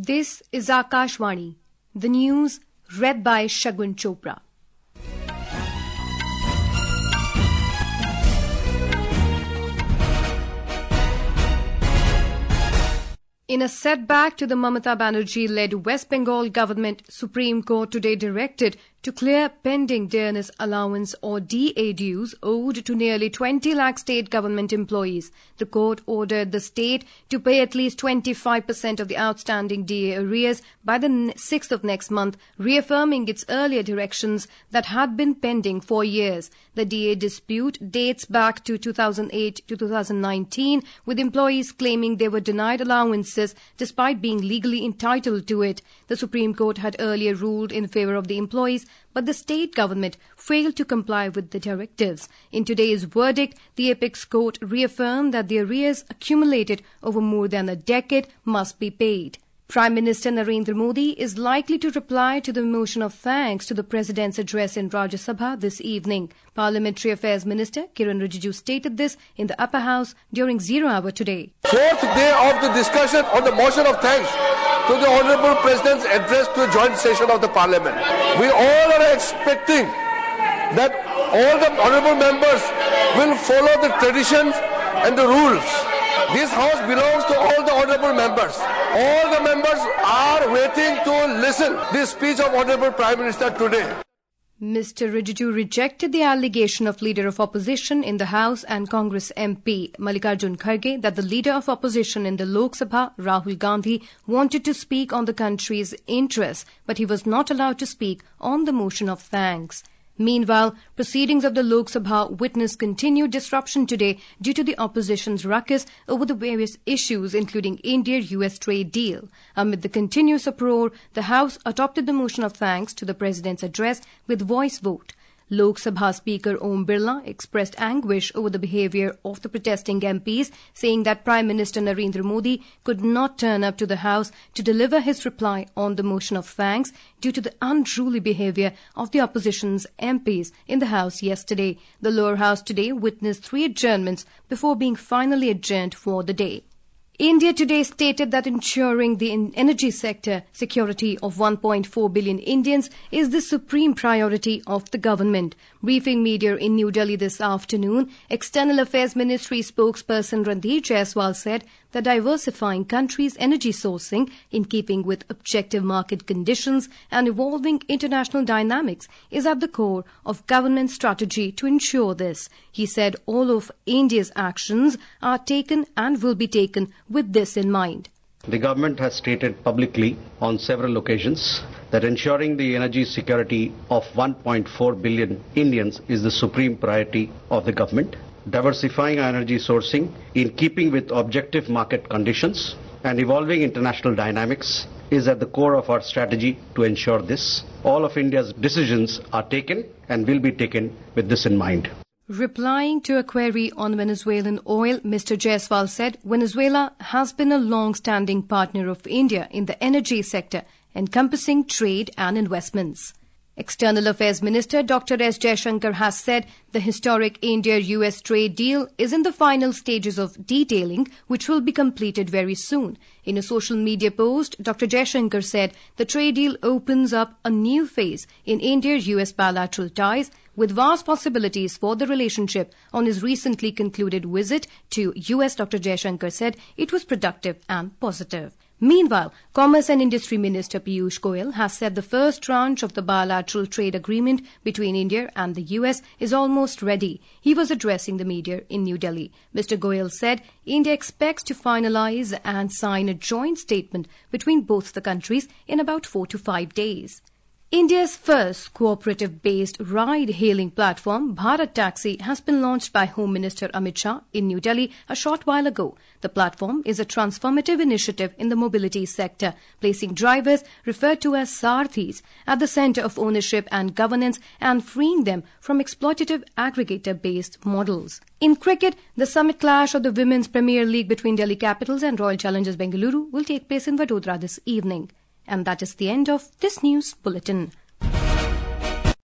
This is Akashvani, the news read by Shagun Chopra. In a setback to the Mamata Banerjee-led West Bengal government, Supreme Court today directed to clear pending dearness allowance or DA dues owed to nearly 20 lakh state government employees. The court ordered the state to pay at least 25% of the outstanding DA arrears by the 6th of next month, reaffirming its earlier directions that had been pending for years. The DA dispute dates back to 2008 to 2019, with employees claiming they were denied allowances despite being legally entitled to it. The Supreme Court had earlier ruled in favor of the employees, but the state government failed to comply with the directives. In today's verdict, the Apex Court reaffirmed that the arrears accumulated over more than a decade must be paid. Prime Minister Narendra Modi is likely to reply to the motion of thanks to the President's address in Rajya Sabha this evening. Parliamentary Affairs Minister Kiran Rijiju stated this in the upper house during 0 Hour today. Fourth day of the discussion on the motion of thanks to the Honourable President's address to a joint session of the Parliament. We all are expecting that all the Honourable members will follow the traditions and the rules. This house belongs to all the Honourable members. All the members are waiting to listen to the speech of Honourable Prime Minister today. Mr. Rijiju rejected the allegation of Leader of Opposition in the House and Congress MP Mallikarjun Kharge that the Leader of Opposition in the Lok Sabha, Rahul Gandhi, wanted to speak on the country's interests, but he was not allowed to speak on the motion of thanks. Meanwhile, proceedings of the Lok Sabha witnessed continued disruption today due to the opposition's ruckus over the various issues, including India-US trade deal. Amid the continuous uproar, the House adopted the motion of thanks to the President's address with voice vote. Lok Sabha Speaker Om Birla expressed anguish over the behaviour of the protesting MPs, saying that Prime Minister Narendra Modi could not turn up to the House to deliver his reply on the motion of thanks due to the unruly behaviour of the opposition's MPs in the House yesterday. The lower house today witnessed 3 adjournments before being finally adjourned for the day. India today stated that ensuring the energy sector security of 1.4 billion Indians is the supreme priority of the government. Briefing media in New Delhi this afternoon, External Affairs Ministry spokesperson Randeep Jaiswal said that diversifying countries' energy sourcing in keeping with objective market conditions and evolving international dynamics is at the core of government strategy to ensure this. He said all of India's actions are taken and will be taken with this in mind. The government has stated publicly on several occasions that ensuring the energy security of 1.4 billion Indians is the supreme priority of the government. Diversifying our energy sourcing in keeping with objective market conditions and evolving international dynamics is at the core of our strategy to ensure this. All of India's decisions are taken and will be taken with this in mind. Replying to a query on Venezuelan oil, Mr. Jaiswal said Venezuela has been a long-standing partner of India in the energy sector, encompassing trade and investments. External Affairs Minister Dr. S. Jaishankar has said the historic India-US trade deal is in the final stages of detailing, which will be completed very soon. In a social media post, Dr. Jaishankar said the trade deal opens up a new phase in India-US bilateral ties with vast possibilities for the relationship. On his recently concluded visit to US, Dr. Jaishankar said it was productive and positive. Meanwhile, Commerce and Industry Minister Piyush Goyal has said the first tranche of the bilateral trade agreement between India and the US is almost ready. He was addressing the media in New Delhi. Mr. Goyal said India expects to finalize and sign a joint statement between both the countries in about 4 to 5 days. India's first cooperative-based ride-hailing platform, Bharat Taxi, has been launched by Home Minister Amit Shah in New Delhi a short while ago. The platform is a transformative initiative in the mobility sector, placing drivers, referred to as Sarathis, at the centre of ownership and governance and freeing them from exploitative aggregator-based models. In cricket, the summit clash of the Women's Premier League between Delhi Capitals and Royal Challengers Bengaluru will take place in Vadodara this evening. And that is the end of this news bulletin.